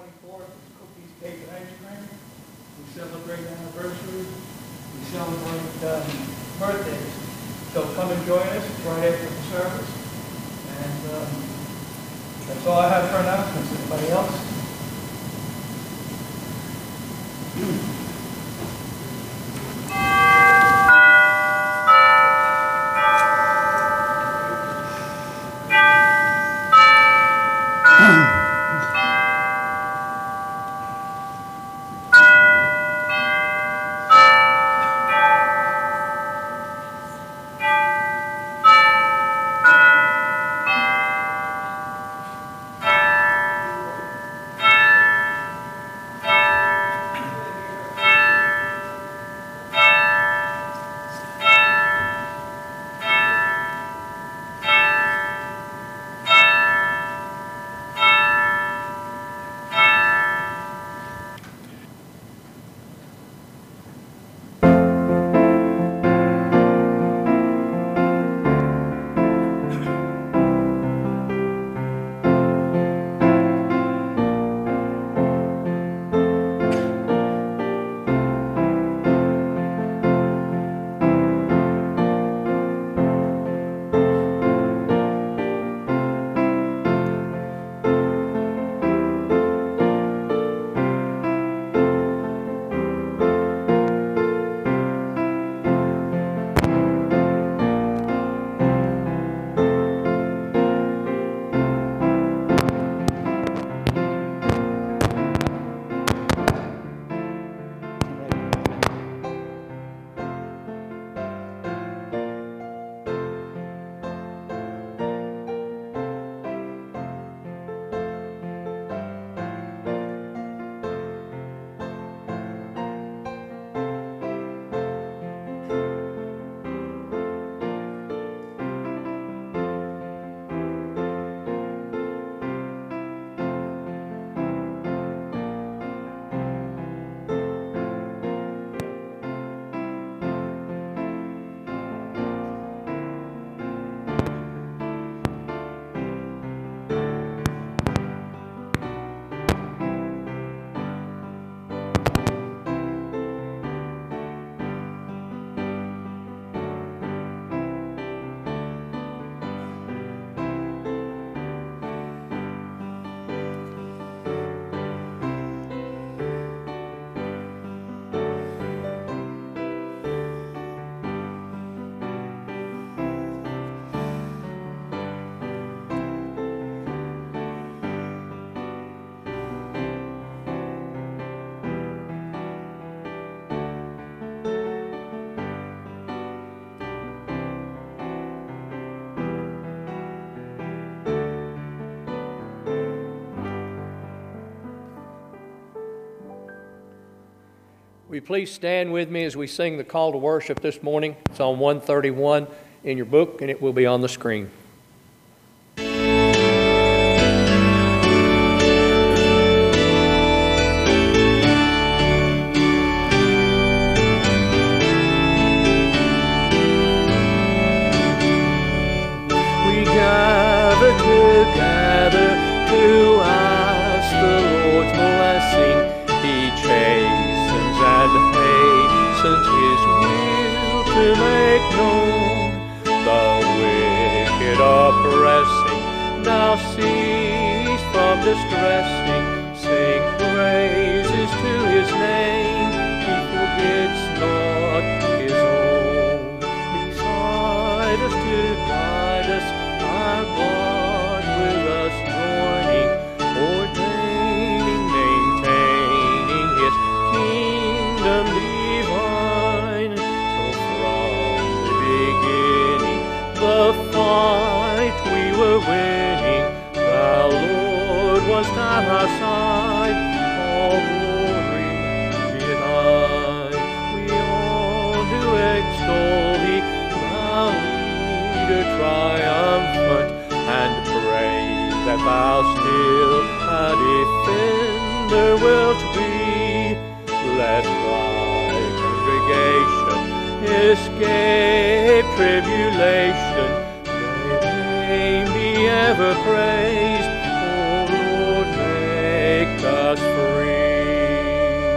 24th is cookies, cake, and ice cream. We celebrate anniversaries. We celebrate birthdays. So come and join us right after the service. And that's all I have for announcements. Anybody else? Will you please stand with me as we sing the call to worship this morning? It's on 131 in your book, and it will be on the screen. We gather together to ask the Lord's blessing. He chastens and hastens His will to make known. The wicked oppressing now cease from distressing. Sing praises to His name. He forgets not His own. Beside us to guide us, our God with us joining, ordaining, maintaining His kingdom divine. So from the beginning, the fight we were winning, the Lord was at our side, all glory be thine. We all do extol Thee, Thou leader triumphant, and pray that Thou still a defender wilt be. Let Thy congregation escape tribulation, Thy name be ever praised. O Lord, make us us free.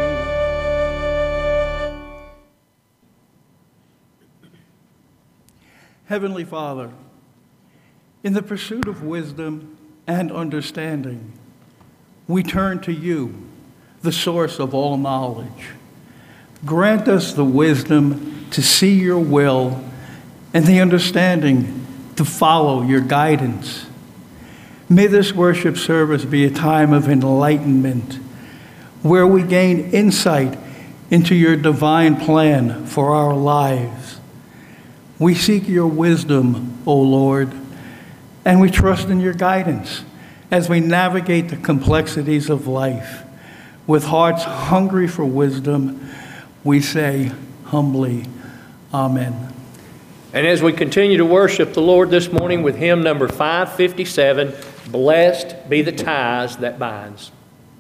Heavenly Father, in the pursuit of wisdom and understanding, we turn to you, the source of all knowledge. Grant us the wisdom to see your will and the understanding to follow your guidance. May this worship service be a time of enlightenment where we gain insight into your divine plan for our lives. We seek your wisdom, O Lord, and we trust in your guidance as we navigate the complexities of life. With hearts hungry for wisdom, we say humbly, Amen. And as we continue to worship the Lord this morning with hymn number 557, Blessed Be the Ties That Binds.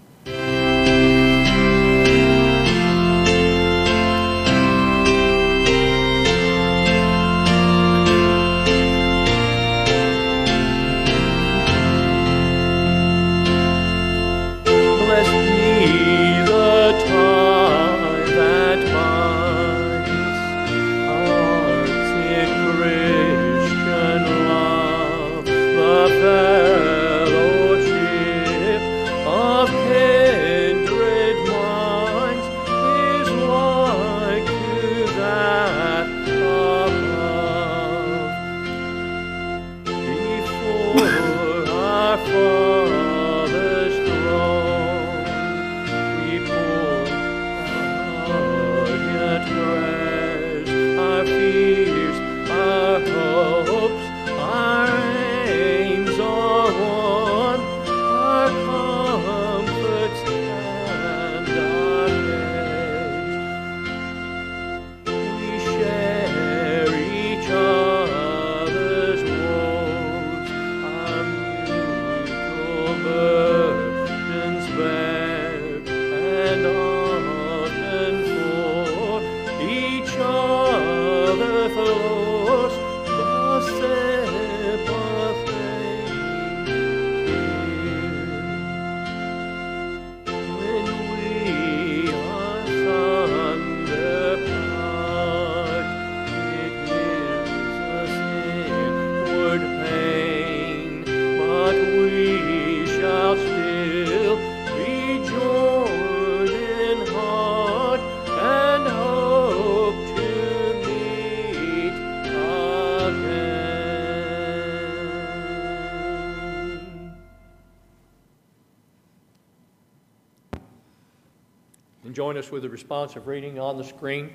And join us with the responsive reading on the screen.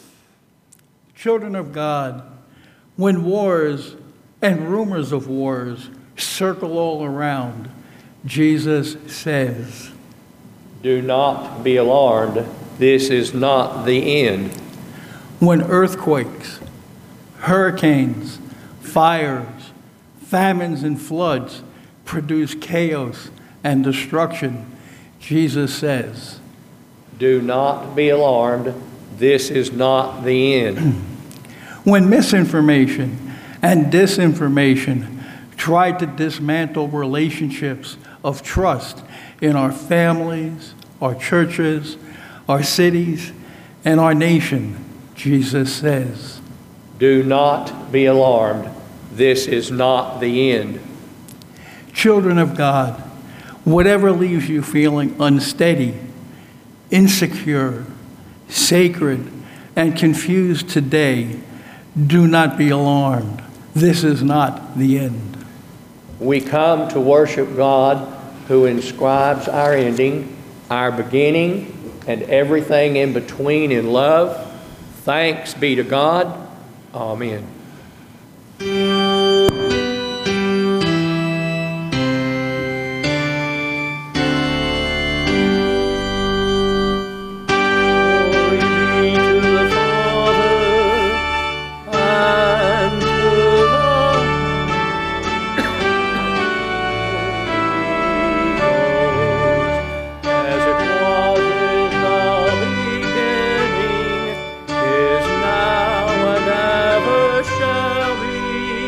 Children of God, when wars and rumors of wars circle all around, Jesus says, Do not be alarmed. This is not the end. When earthquakes, hurricanes, fires, famines, and floods produce chaos and destruction, Jesus says, Do not be alarmed. This is not the end. When misinformation and disinformation try to dismantle relationships of trust in our families, our churches, our cities, and our nation, Jesus says, Do not be alarmed. This is not the end. Children of God, whatever leaves you feeling unsteady, insecure, sacred, and confused today, do not be alarmed. This is not the end. We come to worship God who inscribes our ending, our beginning, and everything in between in love. Thanks be to God. Amen. Shall be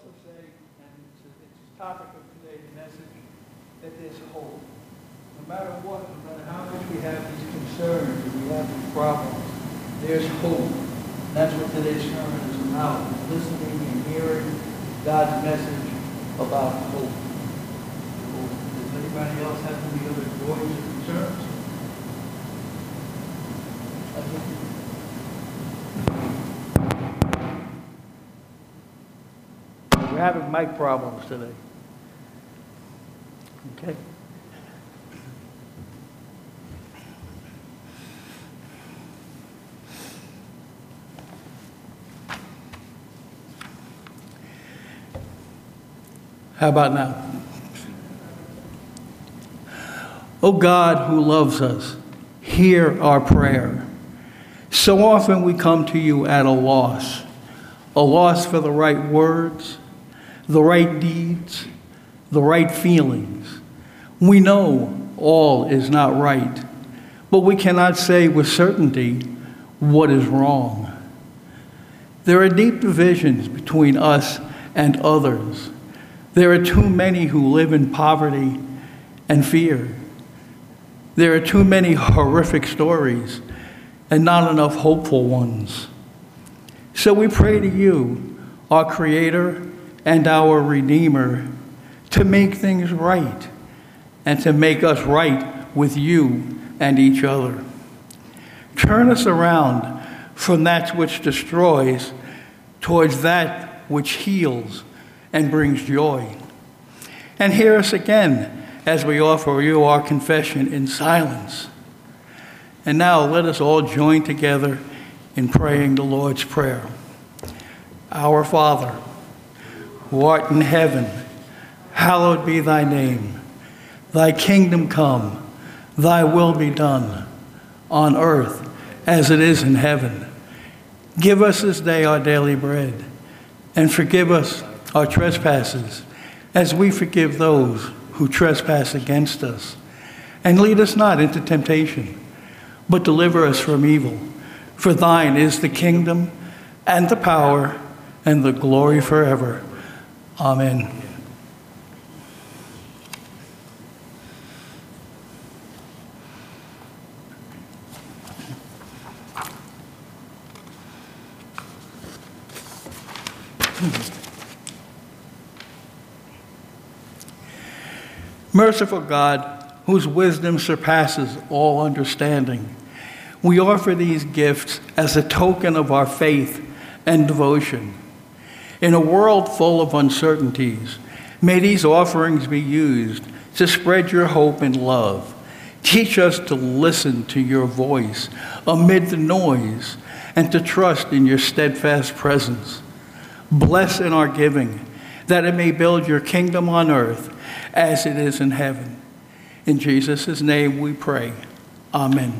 also say, and it's a topic of today's message, that there's hope. No matter what, no matter how much we have these concerns, and we have these problems, there's hope. That's what today's sermon is about, listening and hearing God's message about hope. Does anybody else have any other joys or concerns? We're having mic problems today. Okay. How about now? Oh God who loves us, hear our prayer. So often we come to you at a loss for the right words, the right deeds, the right feelings. We know all is not right, but we cannot say with certainty what is wrong. There are deep divisions between us and others. There are too many who live in poverty and fear. There are too many horrific stories and not enough hopeful ones. So we pray to you, our Creator and our Redeemer, to make things right and to make us right with you and each other. Turn us around from that which destroys towards that which heals and brings joy. And hear us again as we offer you our confession in silence. And now let us all join together in praying the Lord's Prayer. Our Father, who art in heaven, hallowed be thy name. Thy kingdom come, thy will be done, on earth as it is in heaven. Give us this day our daily bread, and forgive us our trespasses, as we forgive those who trespass against us. And lead us not into temptation, but deliver us from evil. For thine is the kingdom, and the power, and the glory forever. Amen. Merciful God, whose wisdom surpasses all understanding, we offer these gifts as a token of our faith and devotion. In a world full of uncertainties, may these offerings be used to spread your hope and love. Teach us to listen to your voice amid the noise and to trust in your steadfast presence. Bless in our giving, that it may build your kingdom on earth as it is in heaven. In Jesus' name we pray. Amen.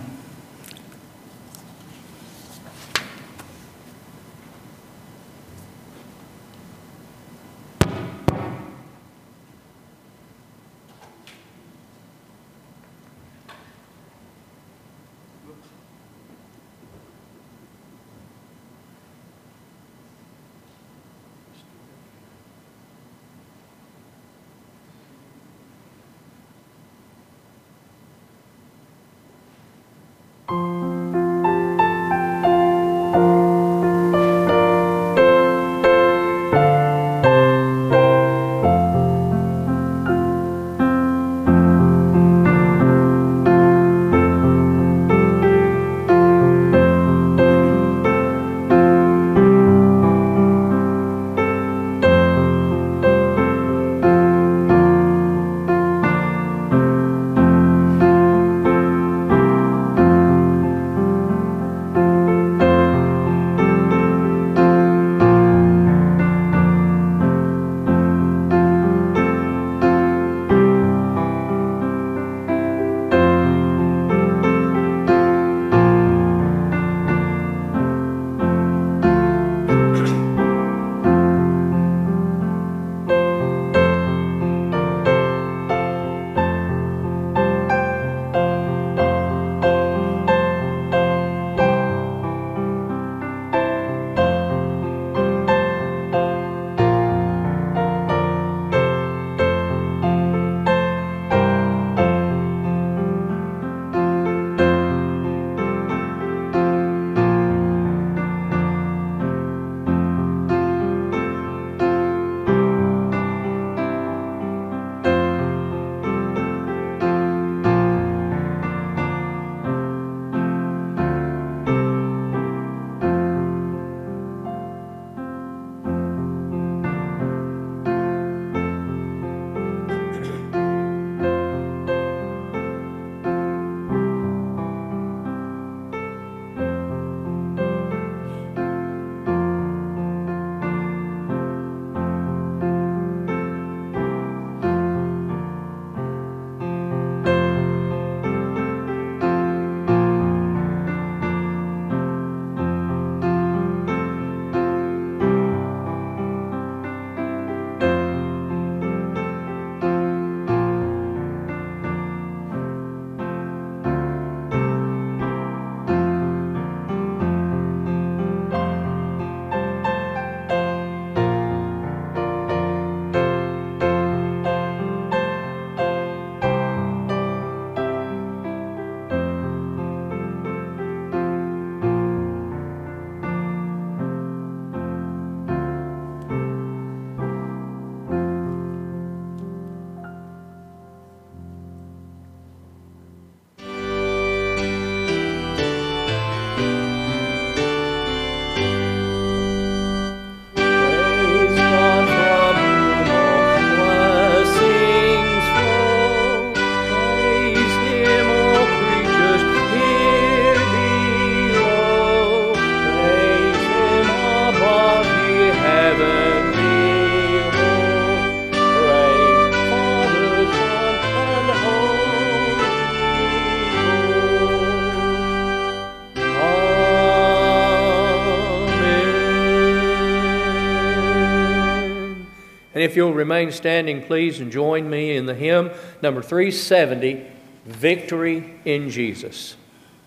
And if you'll remain standing, please, and join me in the hymn number 370, Victory in Jesus.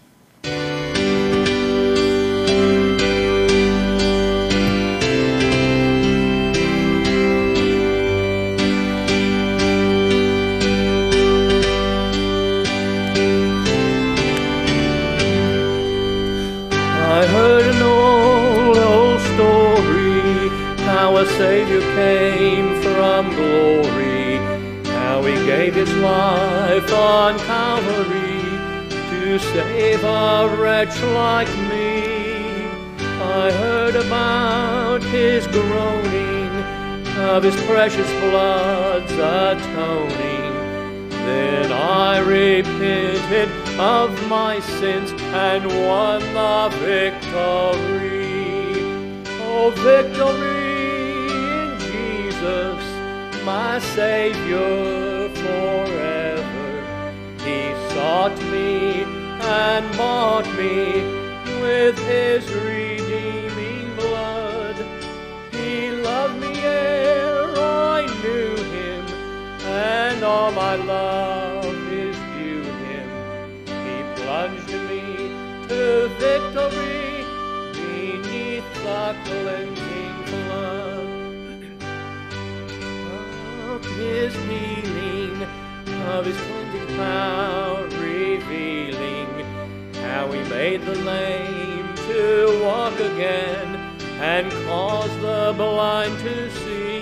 I heard an old story, how a Savior came from glory, how He gave His life on Calvary to save a wretch like me. I heard about His groaning, of His precious blood's atoning. Then I repented of my sins and won the victory. Oh, victory in Jesus, my Savior forever. He sought me and bought me with His redeeming blood. He loved me ere I knew Him, and all my love is due Him. He plunged me to victory beneath the cleansing flood of His healing, of His cleansing power revealing, how He made the lame to walk again and caused the blind to see.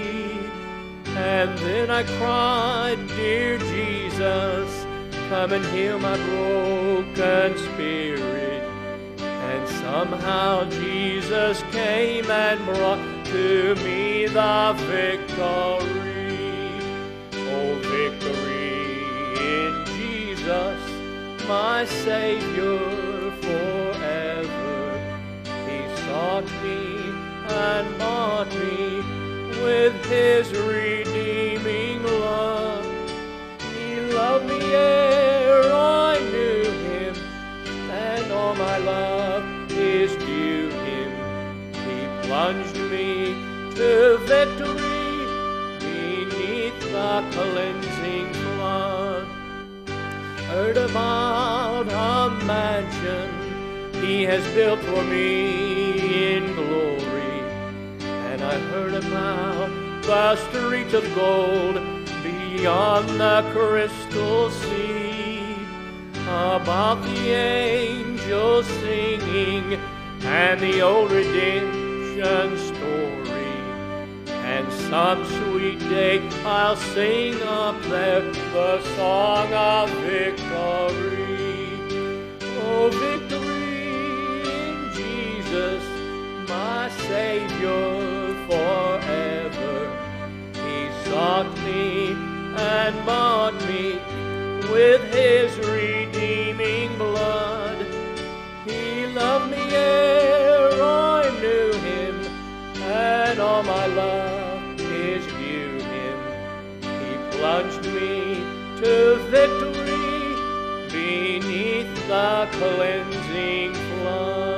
And then I cried, dear Jesus, come and heal my broken spirit. And somehow Jesus came and brought to me the victory. Oh, victory in Jesus, my Savior forever. He sought me and bought me with His redeeming love. He loved me ere I knew Him, and all my love is due Him. He plunged me to victory beneath the cleansing flood. Heard about a mansion He has built for me in glory. And I heard about the streets of gold beyond the crystal sea, about the angels singing and the old redemption story. And some sweet day I'll sing up there the song of victory. Oh, victory in Jesus, my Savior forever. He sought me and bought me with His redeeming blood. He loved me ere I knew Him, and all my love is due Him. He plunged me to victory beneath the cleansing flood.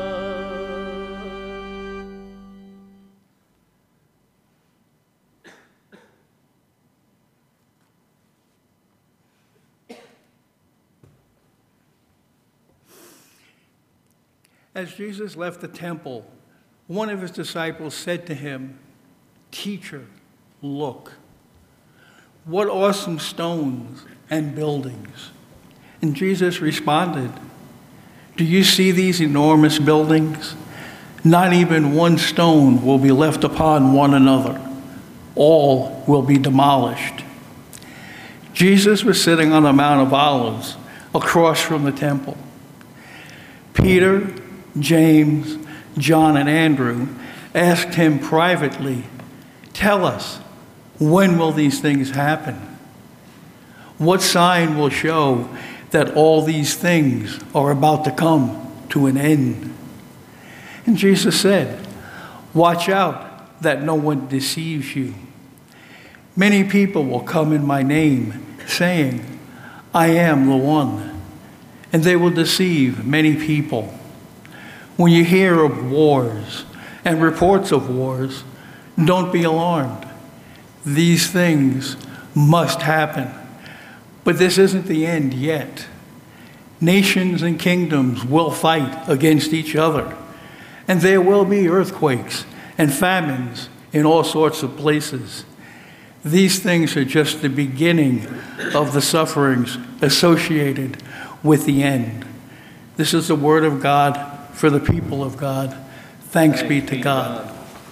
As Jesus left the temple, one of His disciples said to Him, "Teacher, look, what awesome stones and buildings." And Jesus responded, "Do you see these enormous buildings? Not even one stone will be left upon one another. All will be demolished." Jesus was sitting on the Mount of Olives across from the temple. Peter, James, John, and Andrew asked Him privately, "Tell us, when will these things happen? What sign will show that all these things are about to come to an end?" And Jesus said, "Watch out that no one deceives you. Many people will come in my name, saying, 'I am the one,' and they will deceive many people. When you hear of wars and reports of wars, don't be alarmed. These things must happen. But this isn't the end yet. Nations and kingdoms will fight against each other, and there will be earthquakes and famines in all sorts of places. These things are just the beginning of the sufferings associated with the end. This is the word of God for the people of God. Thanks be to God.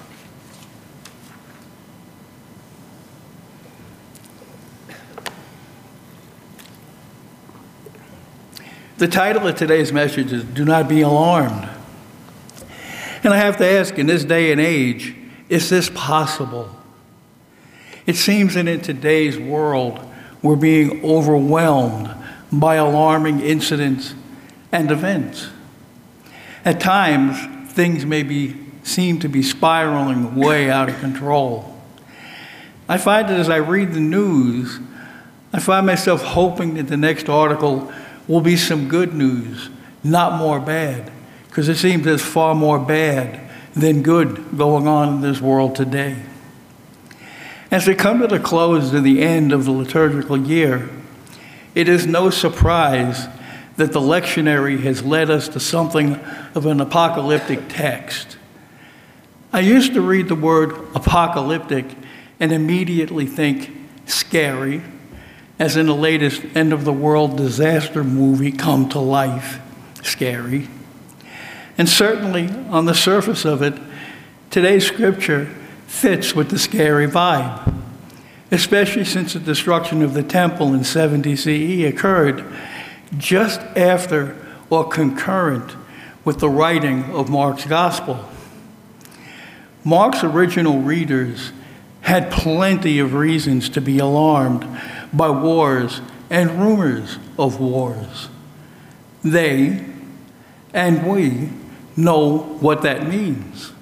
The title of today's message is Do Not Be Alarmed. And I have to ask, in this day and age, is this possible? It seems that in today's world, we're being overwhelmed by alarming incidents and events. At times, things seem to be spiraling way out of control. I find that as I read the news, I find myself hoping that the next article will be some good news, not more bad, because it seems there's far more bad than good going on in this world today. As we come to the close of the end of the liturgical year, it is no surprise that the lectionary has led us to something of an apocalyptic text. I used to read the word apocalyptic and immediately think scary, as in the latest end-of-the-world disaster movie, Come to Life, scary. And certainly, on the surface of it, today's scripture fits with the scary vibe, especially since the destruction of the temple in 70 CE occurred just after or concurrent with the writing of Mark's gospel. Mark's original readers had plenty of reasons to be alarmed by wars and rumors of wars. They and we know what that means.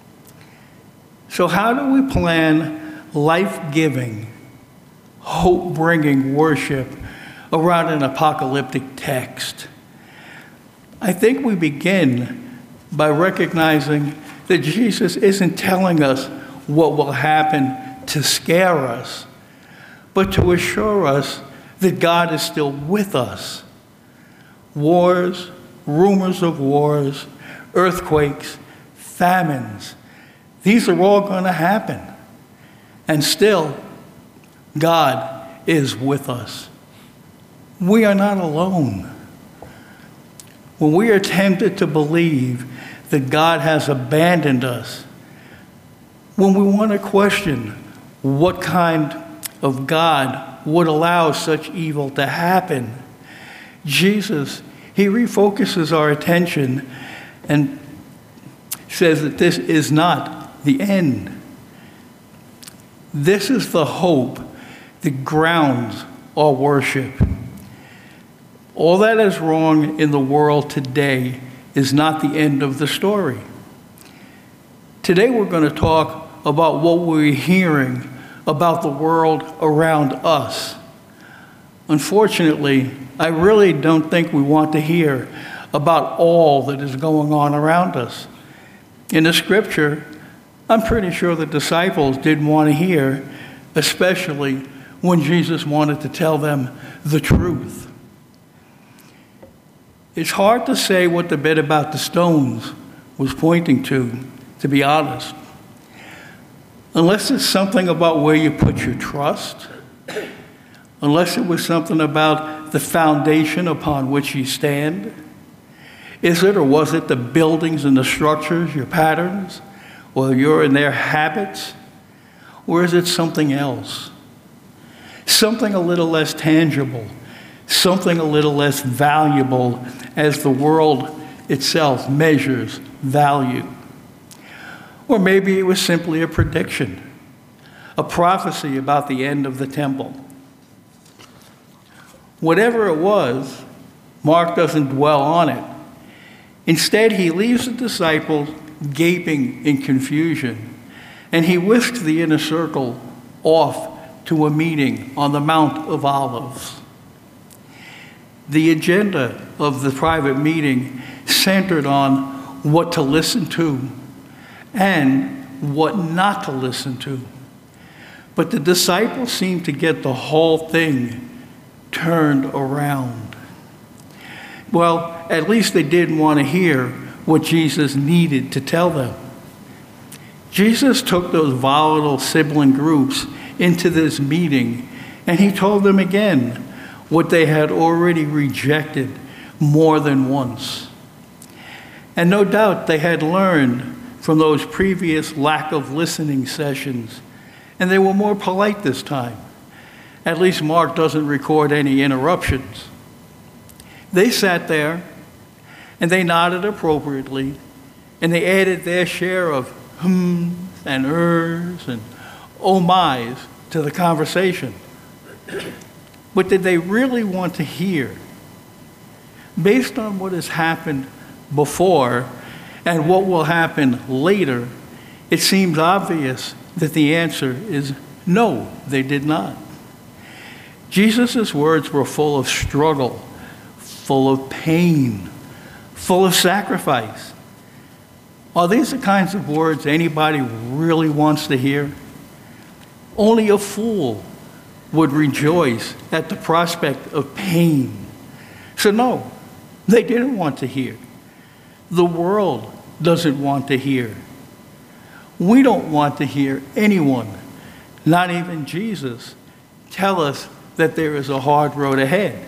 So how do we plan life-giving, hope-bringing worship around an apocalyptic text? I think we begin by recognizing that Jesus isn't telling us what will happen to scare us, but to assure us that God is still with us. Wars, rumors of wars, earthquakes, famines, these are all going to happen. And still, God is with us. We are not alone. When we are tempted to believe that God has abandoned us, when we want to question what kind of God would allow such evil to happen, Jesus, he refocuses our attention and says that this is not the end. This is the hope that grounds our worship. All that is wrong in the world today is not the end of the story. Today we're going to talk about what we're hearing about the world around us. Unfortunately, I really don't think we want to hear about all that is going on around us. In the scripture, I'm pretty sure the disciples didn't want to hear, especially when Jesus wanted to tell them the truth. It's hard to say what the bit about the stones was pointing to be honest. Unless it's something about where you put your trust, unless it was something about the foundation upon which you stand. Is it or was it the buildings and the structures, your patterns, or you're in their habits? Or is it something else? Something a little less tangible, something a little less valuable as the world itself measures value. Or maybe it was simply a prediction, a prophecy about the end of the temple. Whatever it was, Mark doesn't dwell on it. Instead, he leaves the disciples gaping in confusion, and he whisks the inner circle off to a meeting on the Mount of Olives. The agenda of the private meeting centered on what to listen to and what not to listen to. But the disciples seemed to get the whole thing turned around. Well, at least they didn't want to hear what Jesus needed to tell them. Jesus took those volatile sibling groups into this meeting, and he told them again what they had already rejected more than once. And no doubt they had learned from those previous lack of listening sessions, and they were more polite this time. At least Mark doesn't record any interruptions. They sat there, and they nodded appropriately, and they added their share of hms and ers and oh my's to the conversation. But did they really want to hear? Based on what has happened before and what will happen later, it seems obvious that the answer is no, they did not. Jesus' words were full of struggle, full of pain, full of sacrifice. Are these the kinds of words anybody really wants to hear? Only a fool would rejoice at the prospect of pain. So no, they didn't want to hear. The world doesn't want to hear. We don't want to hear anyone, not even Jesus, tell us that there is a hard road ahead.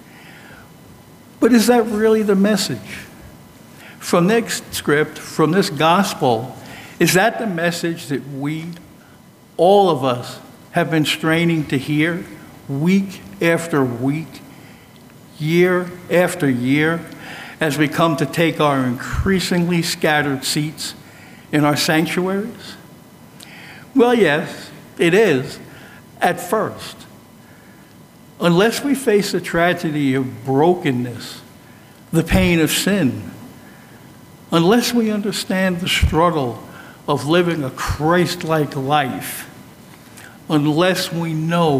But is that really the message? From this script, from this gospel, is that the message that we, all of us, have been straining to hear week after week, year after year, as we come to take our increasingly scattered seats in our sanctuaries? Well, yes, it is, at first. Unless we face the tragedy of brokenness, the pain of sin, unless we understand the struggle of living a Christ-like life, unless we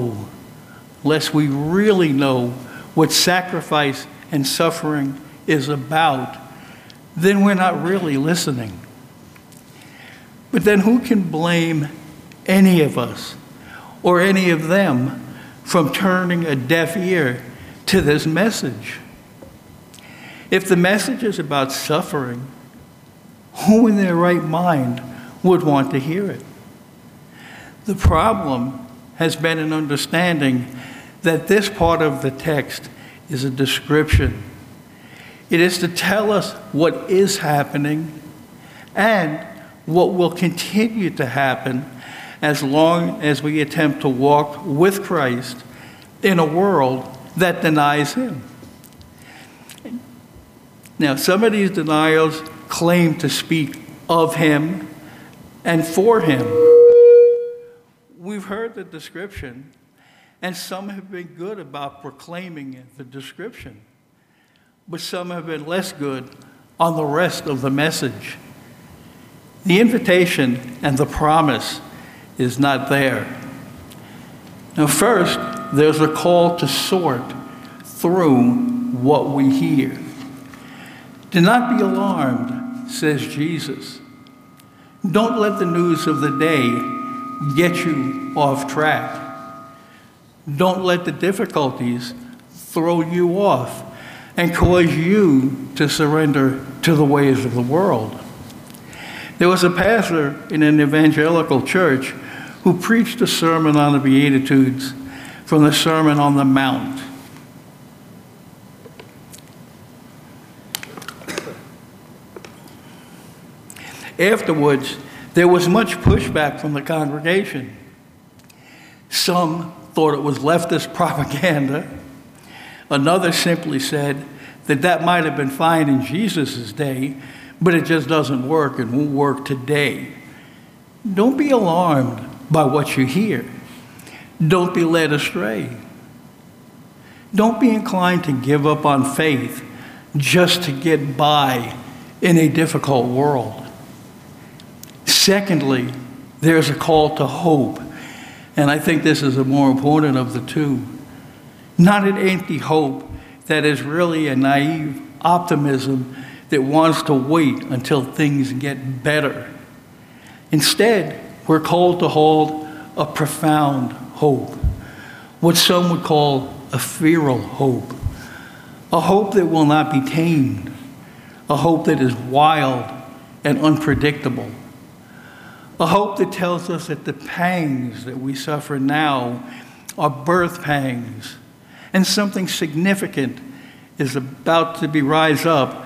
really know what sacrifice and suffering is about, then we're not really listening. But then who can blame any of us or any of them from turning a deaf ear to this message? If the message is about suffering, who in their right mind would want to hear it? The problem has been an understanding that this part of the text is a description. It is to tell us what is happening and what will continue to happen as long as we attempt to walk with Christ in a world that denies him. Now, some of these denials claim to speak of him and for him. We've heard the description, and some have been good about proclaiming the description, but some have been less good on the rest of the message. The invitation and the promise is not there. Now, first, there's a call to sort through what we hear. Do not be alarmed, says Jesus. Don't let the news of the day get you off track. Don't let the difficulties throw you off and cause you to surrender to the ways of the world. There was a pastor in an evangelical church who preached a sermon on the Beatitudes from the Sermon on the Mount. Afterwards, there was much pushback from the congregation. Some thought it was leftist propaganda. Another simply said that that might have been fine in Jesus' day, but it just doesn't work and won't work today. Don't be alarmed by what you hear. Don't be led astray. Don't be inclined to give up on faith just to get by in a difficult world. Secondly, there's a call to hope, and I think this is the more important of the two. Not an empty hope that is really a naive optimism that wants to wait until things get better. Instead, we're called to hold a profound hope, what some would call a feral hope, a hope that will not be tamed, a hope that is wild and unpredictable, a hope that tells us that the pangs that we suffer now are birth pangs, and something significant is about to rise up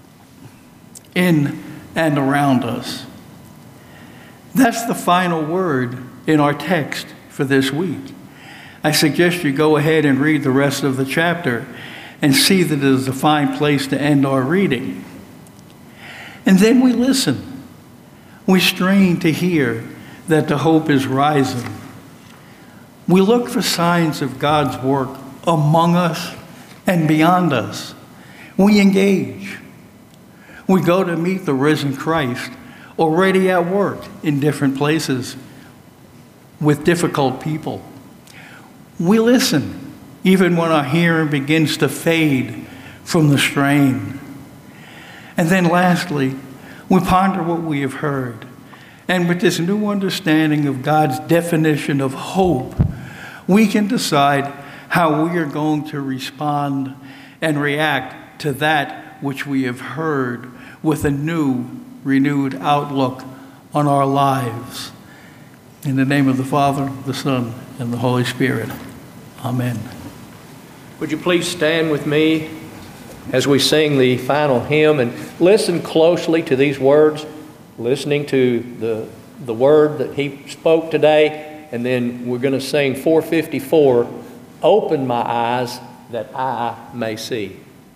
in and around us. That's the final word in our text for this week. I suggest you go ahead and read the rest of the chapter and see that it is a fine place to end our reading. And then we listen. We strain to hear that the hope is rising. We look for signs of God's work among us and beyond us. We engage. We go to meet the risen Christ already at work in different places with difficult people. We listen even when our hearing begins to fade from the strain. And then lastly, we ponder what we have heard. And with this new understanding of God's definition of hope, we can decide how we are going to respond and react to that which we have heard with a new, renewed outlook on our lives. In the name of the Father, the Son, and the Holy Spirit. Amen. Would you please stand with me as we sing the final hymn and listen closely to these words, listening to the word that he spoke today, and then we're going to sing 454, Open My Eyes That I May See.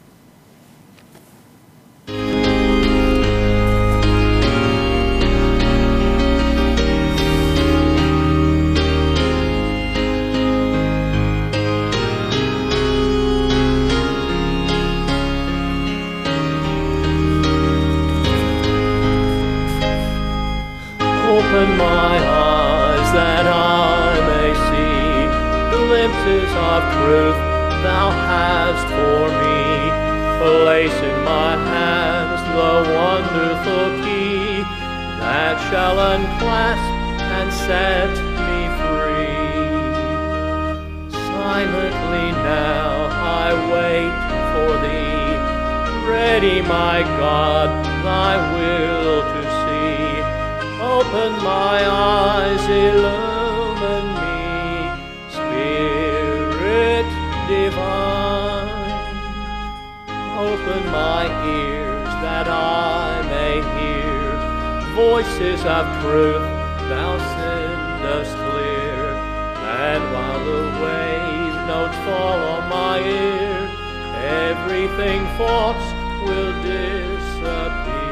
Open my eyes that I may see glimpses of truth thou hast for me. Place in my hands the wonderful key that shall unclasp and set me free. Silently now I wait for thee, ready, my God, thy will to see. Open my eyes, illumine me, Spirit divine. Open my ears that I may hear voices of truth thou sendest clear. And while the wave notes fall on my ear, everything false will disappear.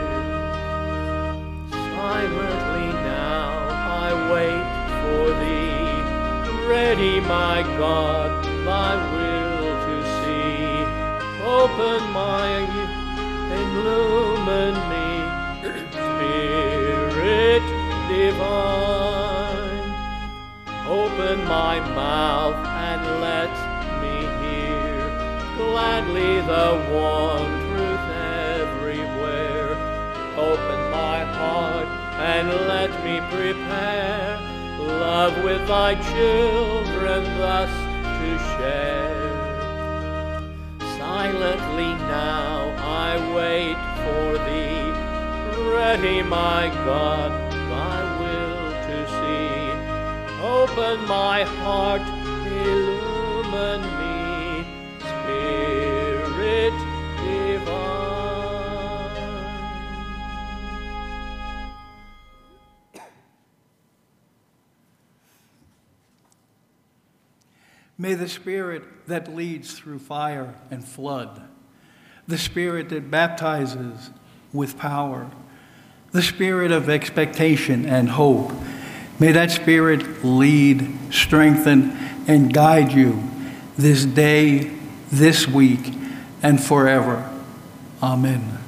Silently now I wait for thee, ready, my God, thy will to see. Open my, illumine me, Spirit divine. Open my mouth and let me hear gladly the one truth everywhere. Open my heart and let me prepare love with thy children thus to share. Silently now I wait for thee, ready, my God, thy will to see. Open my heart, illumine me, Spirit divine. May the Spirit that leads through fire and flood, the Spirit that baptizes with power, the Spirit of expectation and hope, may that Spirit lead, strengthen, and guide you this day, this week, and forever. Amen.